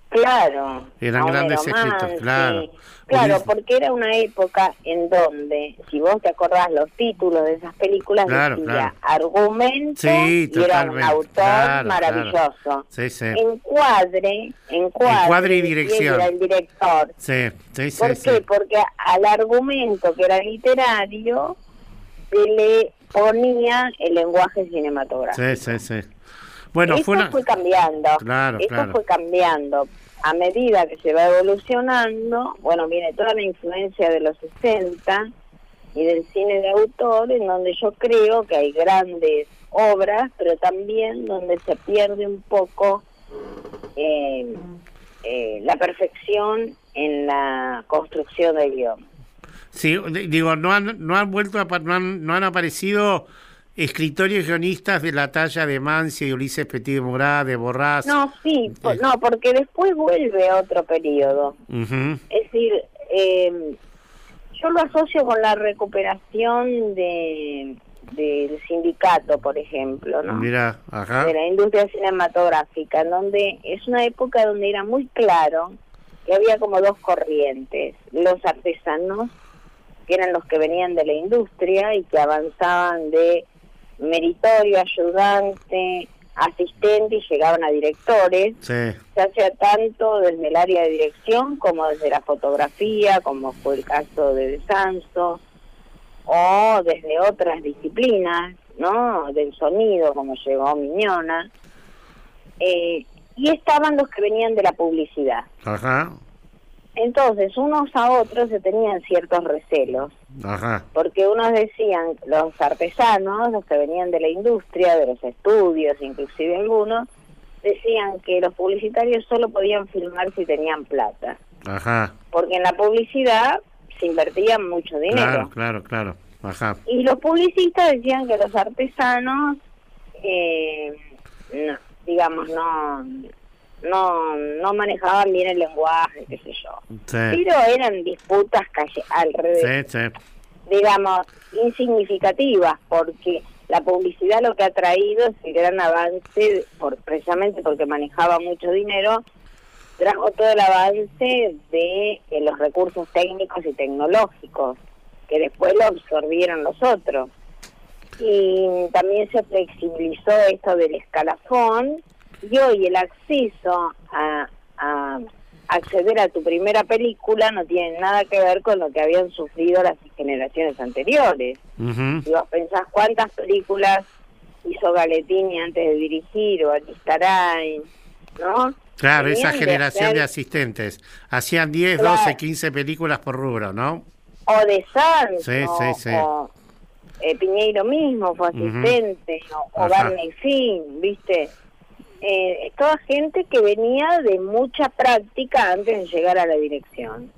[SPEAKER 6] Claro.
[SPEAKER 1] Eran grandes
[SPEAKER 6] Homero
[SPEAKER 1] escritos,
[SPEAKER 6] Mansi.
[SPEAKER 1] claro.
[SPEAKER 6] Claro,
[SPEAKER 1] Ulises-
[SPEAKER 6] porque era una época en donde, si vos te acordás los títulos de esas películas,
[SPEAKER 1] Claro,
[SPEAKER 6] decía
[SPEAKER 1] claro.
[SPEAKER 6] argumento
[SPEAKER 1] Sí,
[SPEAKER 6] y era un
[SPEAKER 1] totalmente.
[SPEAKER 6] autor
[SPEAKER 1] Claro,
[SPEAKER 6] maravilloso.
[SPEAKER 1] claro. Sí, sí.
[SPEAKER 6] Encuadre, encuadre,
[SPEAKER 1] Encuadre y dirección.
[SPEAKER 6] era el director.
[SPEAKER 1] Sí, sí, sí.
[SPEAKER 6] ¿Por
[SPEAKER 1] sí.
[SPEAKER 6] qué? Porque al argumento que era literario se le ponía el lenguaje cinematográfico.
[SPEAKER 1] Sí, sí, sí. Bueno,
[SPEAKER 6] Esto
[SPEAKER 1] fue una...
[SPEAKER 6] fue cambiando,
[SPEAKER 1] Claro,
[SPEAKER 6] esto
[SPEAKER 1] claro.
[SPEAKER 6] fue cambiando. A medida que se va evolucionando, bueno, viene toda la influencia de los sesenta y del cine de autor, en donde yo creo que hay grandes obras, pero también donde se pierde un poco eh, eh, la perfección en la construcción del guión.
[SPEAKER 1] Sí, d- digo, no han, no han vuelto a, pa- no han, no han aparecido escritores guionistas de la talla de Mansi, de Ulises Petit de Murat, de Borrás.
[SPEAKER 6] No, sí, po-
[SPEAKER 1] Eh.
[SPEAKER 6] no, porque después vuelve otro periodo.
[SPEAKER 1] Ujú.
[SPEAKER 6] Es decir, eh, yo lo asocio con la recuperación de del sindicato, por ejemplo, ¿no?
[SPEAKER 1] Mira, ajá.
[SPEAKER 6] De la industria cinematográfica, en donde es una época donde era muy claro que había como dos corrientes: los artesanos, que eran los que venían de la industria y que avanzaban de meritorio, ayudante, asistente y llegaban a directores,
[SPEAKER 1] Sí,
[SPEAKER 6] ya sea tanto desde el área de dirección como desde la fotografía, como fue el caso de De Sanso, o desde otras disciplinas, ¿no? Del sonido, como llegó Miñona. Eh, y estaban los que venían de la publicidad.
[SPEAKER 1] ajá,
[SPEAKER 6] Entonces, unos a otros se tenían ciertos recelos,
[SPEAKER 1] ajá.
[SPEAKER 6] porque unos decían, los artesanos, los que venían de la industria, de los estudios, inclusive algunos, decían que los publicitarios solo podían filmar si tenían plata,
[SPEAKER 1] Ajá,
[SPEAKER 6] porque en la publicidad se invertía mucho dinero.
[SPEAKER 1] claro, claro, claro, ajá,
[SPEAKER 6] Y los publicistas decían que los artesanos, eh, no, digamos, no, no, no manejaban bien el lenguaje, qué sé yo.
[SPEAKER 1] sí,
[SPEAKER 6] Pero eran disputas calle alrededor,
[SPEAKER 1] sí, sí,
[SPEAKER 6] digamos, insignificativas, porque la publicidad lo que ha traído es el gran avance, por, precisamente porque manejaba mucho dinero, trajo todo el avance de eh, los recursos técnicos y tecnológicos, que después lo absorbieron los otros. Y también se flexibilizó esto del escalafón, y hoy el acceso a, a acceder a tu primera película no tiene nada que ver con lo que habían sufrido las generaciones anteriores.
[SPEAKER 1] ujú.
[SPEAKER 6] Si vos pensás cuántas películas hizo Galettini antes de dirigir, o Aristarain, ¿no?
[SPEAKER 1] Claro,
[SPEAKER 6] Venían
[SPEAKER 1] esa generación de,
[SPEAKER 6] hacer-
[SPEAKER 1] asistentes. Hacían diez,
[SPEAKER 6] Claro.
[SPEAKER 1] doce, quince películas por rubro, ¿no?
[SPEAKER 6] O de Sanz,
[SPEAKER 1] Sí, sí, sí.
[SPEAKER 6] o eh, Piñeiro mismo fue
[SPEAKER 1] Ujú.
[SPEAKER 6] asistente, o, o
[SPEAKER 1] Ajá.
[SPEAKER 6] Barney Finn, ¿viste? Eh, es toda gente que venía de mucha práctica antes de llegar a la dirección.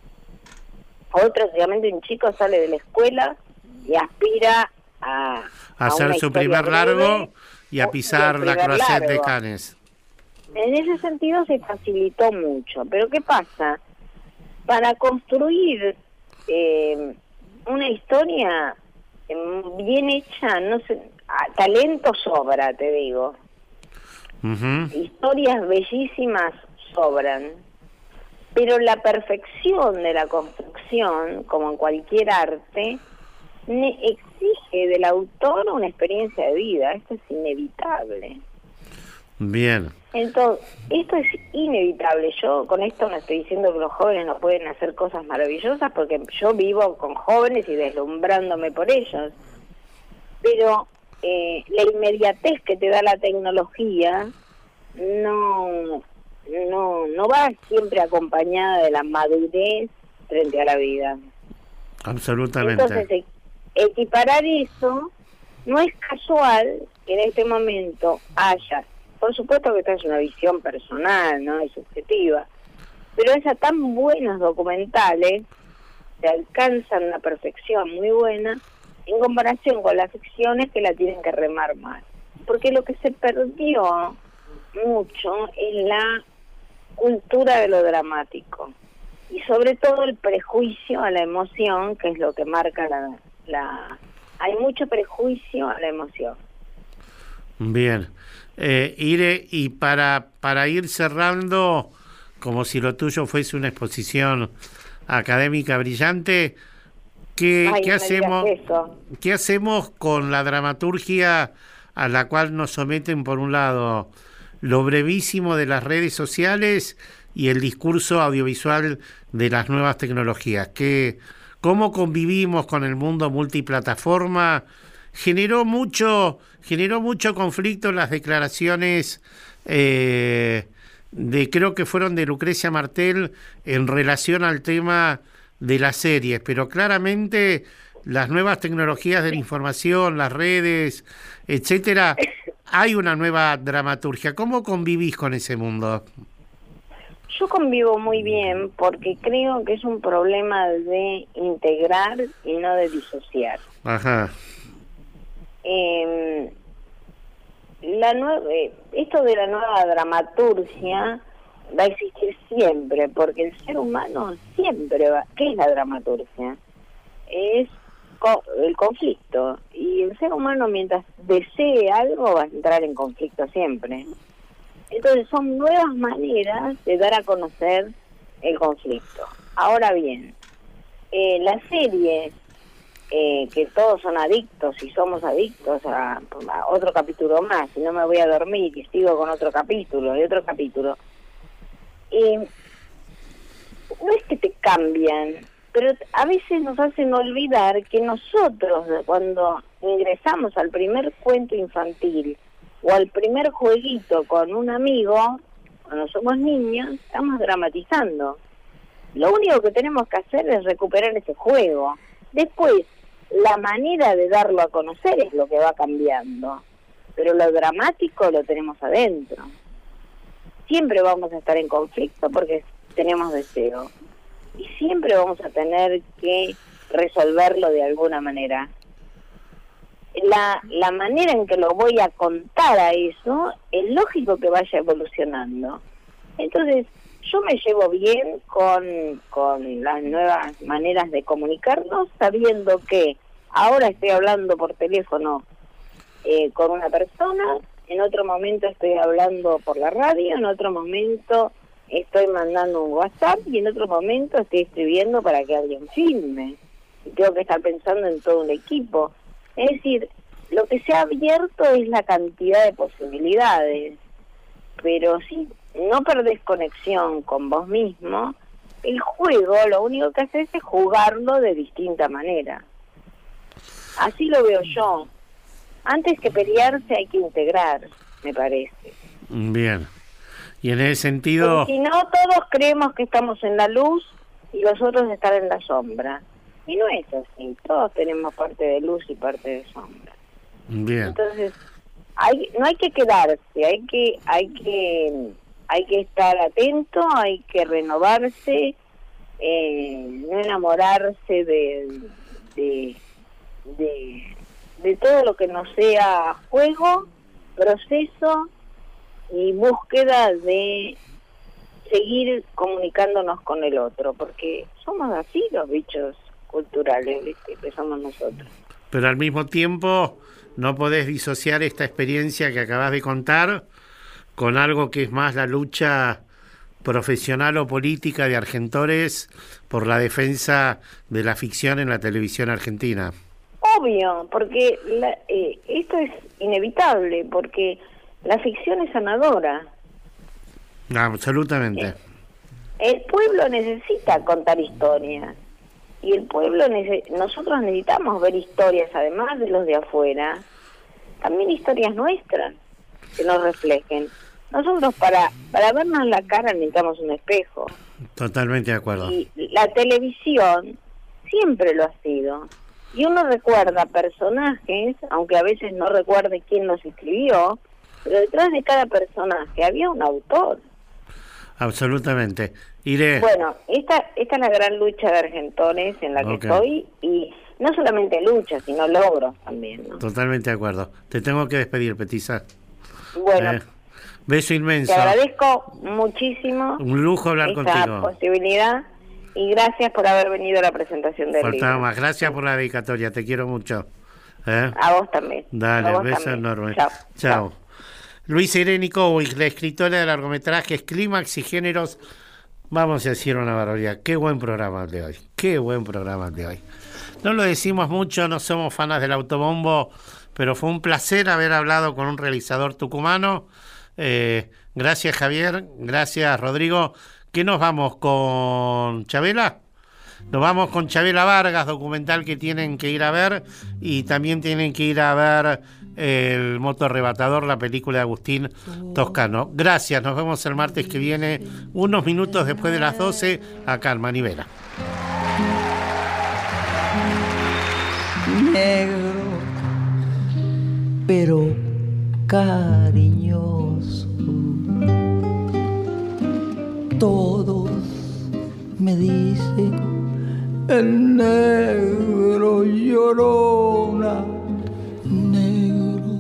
[SPEAKER 6] Otro, obviamente, un chico sale de la escuela y aspira a, a
[SPEAKER 1] Hacer
[SPEAKER 6] una
[SPEAKER 1] su
[SPEAKER 6] historia
[SPEAKER 1] primer
[SPEAKER 6] breve,
[SPEAKER 1] largo y a
[SPEAKER 6] o-
[SPEAKER 1] pisar
[SPEAKER 6] el
[SPEAKER 1] la
[SPEAKER 6] primer
[SPEAKER 1] Croisette de
[SPEAKER 6] largo.
[SPEAKER 1] Cannes.
[SPEAKER 6] En ese sentido se facilitó mucho. Pero ¿qué pasa? Para construir eh, una historia eh, bien hecha, no sé, a- talento sobra, te digo.
[SPEAKER 1] Ujú.
[SPEAKER 6] Historias bellísimas sobran. Pero la perfección de la construcción, como en cualquier arte, ne- exige del autor una experiencia de vida. Esto es inevitable.
[SPEAKER 1] Bien,
[SPEAKER 6] Entonces, esto es inevitable. Yo con esto no estoy diciendo que los jóvenes no pueden hacer cosas maravillosas, porque yo vivo con jóvenes y deslumbrándome por ellos. Pero eh, la inmediatez que te da la tecnología no, no, no va siempre acompañada de la madurez frente a la vida.
[SPEAKER 1] absolutamente.
[SPEAKER 6] Entonces, e- equiparar eso, no es casual que en este momento haya, por supuesto que esta es una visión personal, ¿no? Y subjetiva, pero haya tan buenos documentales que alcanzan una perfección muy buena en comparación con las ficciones que la tienen que remar más. Porque lo que se perdió mucho es la cultura de lo dramático. Y sobre todo el prejuicio a la emoción, que es lo que marca la... la hay mucho prejuicio a la emoción.
[SPEAKER 1] Bien. Eh, Ire, y para, para ir cerrando, como si lo tuyo fuese una exposición académica brillante. ¿Qué,
[SPEAKER 6] Ay,
[SPEAKER 1] ¿qué
[SPEAKER 6] no me
[SPEAKER 1] hacemos,
[SPEAKER 6] digas eso.
[SPEAKER 1] ¿Qué hacemos con la dramaturgia a la cual nos someten, por un lado, lo brevísimo de las redes sociales y el discurso audiovisual de las nuevas tecnologías? ¿Qué, ¿Cómo convivimos con el mundo multiplataforma? Generó mucho, generó mucho conflicto las declaraciones eh, de, creo que fueron de Lucrecia Martel, en relación al tema de las series, pero claramente las nuevas tecnologías de la información, las redes, etcétera, hay una nueva dramaturgia. ¿Cómo convivís con ese mundo?
[SPEAKER 6] Yo convivo muy bien porque creo que es un problema de integrar y no de disociar.
[SPEAKER 1] Ajá.
[SPEAKER 6] Eh, la nue- esto de la nueva dramaturgia va a existir siempre, porque el ser humano siempre va... ¿Qué es la dramaturgia? Es co- el conflicto, y el ser humano, mientras desee algo, va a entrar en conflicto siempre. Entonces son nuevas maneras de dar a conocer el conflicto. Ahora bien, eh, las series, eh, que todos son adictos y somos adictos a, a otro capítulo más, y no me voy a dormir y sigo con otro capítulo y otro capítulo, eh, no es que te cambian, pero a veces nos hacen olvidar que nosotros, cuando ingresamos al primer cuento infantil o al primer jueguito con un amigo, cuando somos niños, estamos dramatizando. Lo único que tenemos que hacer es recuperar ese juego. Después, la manera de darlo a conocer es lo que va cambiando, pero lo dramático lo tenemos adentro. Siempre vamos a estar en conflicto porque tenemos deseo, y siempre vamos a tener que resolverlo de alguna manera. La, la manera en que lo voy a contar a eso es lógico que vaya evolucionando. Entonces, yo me llevo bien con, con las nuevas maneras de comunicarnos, sabiendo que ahora estoy hablando por teléfono eh, con una persona, en otro momento estoy hablando por la radio, en otro momento estoy mandando un WhatsApp, y en otro momento estoy escribiendo para que alguien filme. Y tengo que estar pensando en todo un equipo. Es decir, lo que se ha abierto es la cantidad de posibilidades, pero si no perdés conexión con vos mismo, el juego lo único que haces es jugarlo de distinta manera. Así lo veo yo. Antes que pelearse hay que integrar, me parece.
[SPEAKER 1] Bien. Y en ese sentido...
[SPEAKER 6] Porque si no, todos creemos que estamos en la luz y los otros están en la sombra. Y no es así. Todos tenemos parte de luz y parte de sombra.
[SPEAKER 1] Bien.
[SPEAKER 6] Entonces, hay, no hay que quedarse, hay que, hay que, hay que estar atento, hay que renovarse, eh, no enamorarse de, de, de, de todo lo que no sea juego, proceso y búsqueda de seguir comunicándonos con el otro, porque somos así los bichos culturales, ¿viste? Que somos nosotros.
[SPEAKER 1] Pero al mismo tiempo no podés disociar esta experiencia que acabas de contar con algo que es más la lucha profesional o política de Argentores por la defensa de la ficción en la televisión argentina.
[SPEAKER 6] Obvio, porque la, eh, esto es inevitable, porque la ficción es sanadora.
[SPEAKER 1] Absolutamente.
[SPEAKER 6] El pueblo necesita contar historias, y el pueblo nece- nosotros necesitamos ver historias, además de los de afuera, también historias nuestras que nos reflejen. Nosotros para para vernos la cara necesitamos un espejo,
[SPEAKER 1] Totalmente de acuerdo.
[SPEAKER 6] y la televisión siempre lo ha sido, y uno recuerda personajes, aunque a veces no recuerde quién los escribió, pero detrás de cada personaje había un autor.
[SPEAKER 1] Absolutamente. Iré.
[SPEAKER 6] Bueno, esta esta es la gran lucha de Argentores en la que
[SPEAKER 1] Okay.
[SPEAKER 6] estoy, y no solamente lucha, sino logros también, ¿no?
[SPEAKER 1] Totalmente de acuerdo. Te tengo que despedir, Petisa.
[SPEAKER 6] Bueno,
[SPEAKER 1] Eh, beso inmenso.
[SPEAKER 6] te agradezco muchísimo
[SPEAKER 1] Un lujo hablar
[SPEAKER 6] esta
[SPEAKER 1] contigo.
[SPEAKER 6] posibilidad, y gracias por haber venido a la presentación del
[SPEAKER 1] Faltaba
[SPEAKER 6] libro.
[SPEAKER 1] más. Gracias por la dedicatoria. Te quiero mucho. ¿Eh?
[SPEAKER 6] A vos también.
[SPEAKER 1] Dale,
[SPEAKER 6] A vos
[SPEAKER 1] beso
[SPEAKER 6] también.
[SPEAKER 1] enorme.
[SPEAKER 6] Chao.
[SPEAKER 1] Chao. Luisa Irene Kovic, la escritora de largometrajes Clímax y Géneros Vamos a decir una barbaridad. Qué buen programa de hoy. Qué buen programa de hoy. No lo decimos mucho, no somos fanas del autobombo, pero fue un placer haber hablado con un realizador tucumano. Eh, gracias, Javier. Gracias, Rodrigo. ¿Qué nos vamos con Chabela? Nos vamos con Chabela Vargas, documental que tienen que ir a ver, y también tienen que ir a ver El Moto Arrebatador, la película de Agustín Toscano. Gracias, nos vemos el martes que viene, unos minutos después de las doce, acá en Manivela.
[SPEAKER 5] Negro, pero cariñoso. Todos me dicen el negro llorona, negro,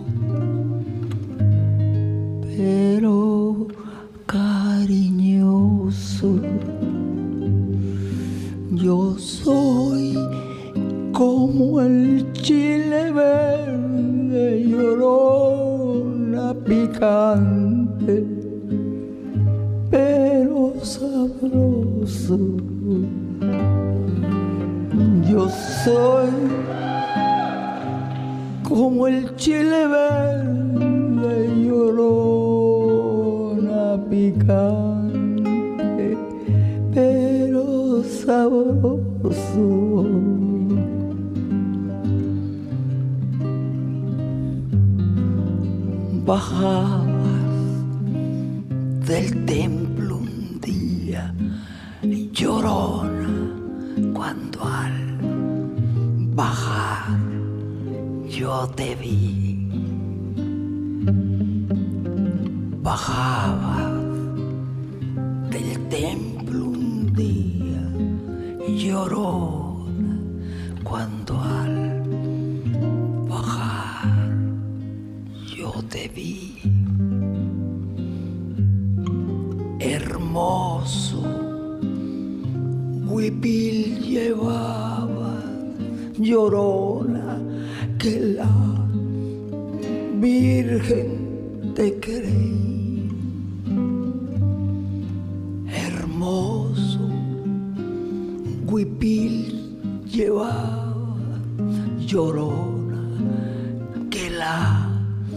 [SPEAKER 5] pero cariñoso. Yo soy como el chile verde, llorona, picante, pero sabroso. Yo soy como el chile verde, llorona, picante, pero sabroso. Bajabas del templo un día, llorona, cuando al bajar yo te vi. Bajabas del templo un día, llorona, cuando al bajar yo te vi. Hermoso huipil llevaba, llorona, que la Virgen te creí. Hermoso huipil llevaba, llorona, que la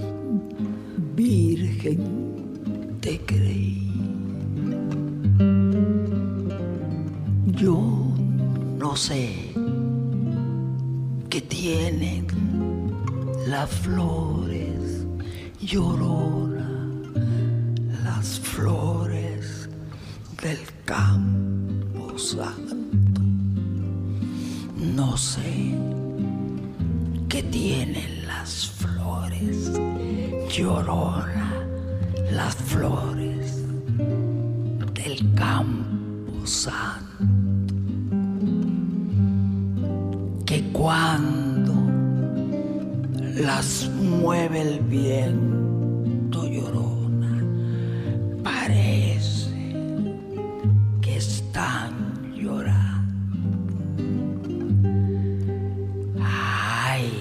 [SPEAKER 5] Virgen te creí. Yo no sé qué tienen las flores, llorona, las flores del campo santo. No sé qué tienen las flores, llorona, las flores del campo santo. Que cuando las mueve el viento, llorona, parece que están llorando. Ay,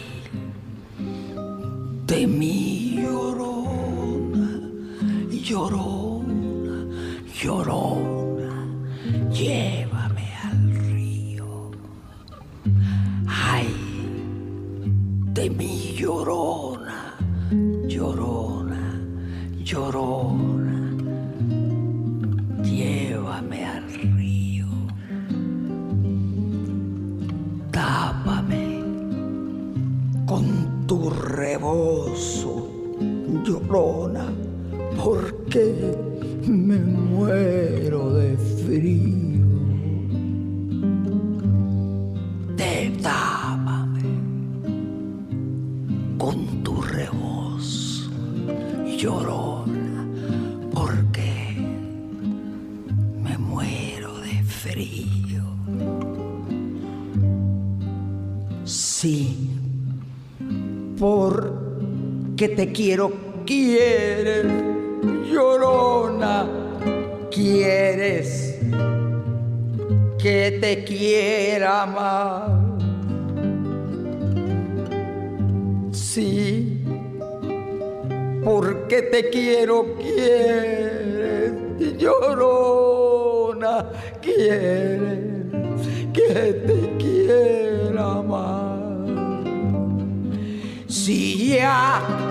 [SPEAKER 5] de mí, llorona, llorona, llorona, llévame al río. Ay, de mí, llorona, llorona, llorona, llévame al río. Tápame con tu rebozo, llorona, porque me muero de frío. Tápame con tu rebozo, llorona, porque me muero de frío. Sí, porque te quiero, quieres, llorona, quieres que te quiera más. Sí, porque te quiero, quieres, llorona, llorona quiere que te quiera más. Si ya